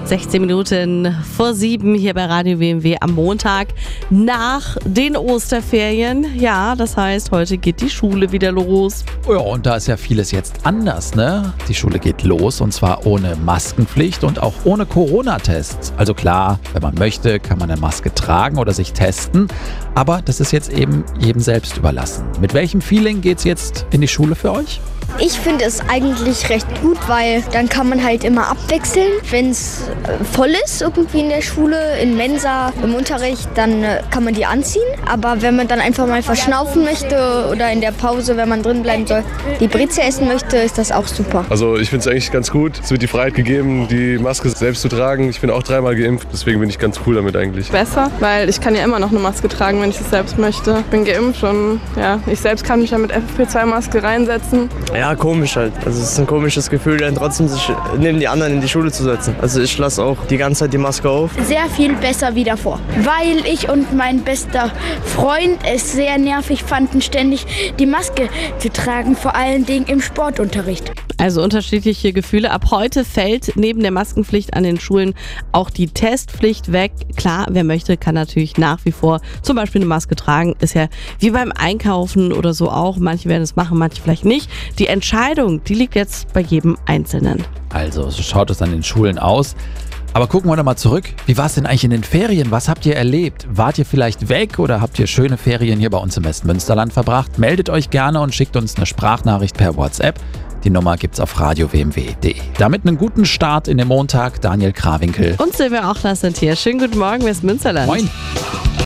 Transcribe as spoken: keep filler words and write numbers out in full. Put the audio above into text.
sechzehn Minuten vor sieben hier bei Radio W M W am Montag nach den Osterferien. Ja, das heißt, heute geht die Schule wieder los. Ja, und da ist ja vieles jetzt anders, ne? Die Schule geht los und zwar ohne Maskenpflicht und auch ohne Corona-Tests. Also klar, wenn man möchte, kann man eine Maske tragen oder sich testen. Aber das ist jetzt eben jedem selbst überlassen. Mit welchem Feeling geht's jetzt in die Schule für euch? Ich finde es eigentlich recht gut, weil dann kann man halt immer abwechseln. Wenn es voll ist irgendwie in der Schule, in Mensa, im Unterricht, dann kann man die anziehen. Aber wenn man dann einfach mal verschnaufen möchte oder in der Pause, wenn man drin bleiben soll, die Breze essen möchte, ist das auch super. Also ich finde es eigentlich ganz gut. Es wird die Freiheit gegeben, die Maske selbst zu tragen. Ich bin auch dreimal geimpft, deswegen bin ich ganz cool damit eigentlich. Besser, weil ich kann ja immer noch eine Maske tragen, wenn ich es selbst möchte. Ich bin geimpft und ja, ich selbst kann mich ja mit F F P zwei Maske reinsetzen. Ja, komisch halt. Also es ist ein komisches Gefühl, dann trotzdem sich neben die anderen in die Schule zu setzen. Also ich lasse auch die ganze Zeit die Maske auf. Sehr viel besser wie davor, weil ich und mein bester Freund es sehr nervig fanden, ständig die Maske zu tragen, vor allen Dingen im Sportunterricht. Also unterschiedliche Gefühle. Ab heute fällt neben der Maskenpflicht an den Schulen auch die Testpflicht weg. Klar, wer möchte, kann natürlich nach wie vor zum Beispiel eine Maske tragen. Ist ja wie beim Einkaufen oder so auch. Manche werden es machen, manche vielleicht nicht. Die Entscheidung, die liegt jetzt bei jedem Einzelnen. Also, so schaut es an den Schulen aus. Aber gucken wir doch mal zurück. Wie war es denn eigentlich in den Ferien? Was habt ihr erlebt? Wart ihr vielleicht weg oder habt ihr schöne Ferien hier bei uns im Westmünsterland verbracht? Meldet euch gerne und schickt uns eine Sprachnachricht per WhatsApp. Die Nummer gibt's auf radio w m w punkt d e. Damit einen guten Start in den Montag. Daniel Krawinkel und Silvia Ochler sind hier. Schönen guten Morgen, Westmünsterland. Moin.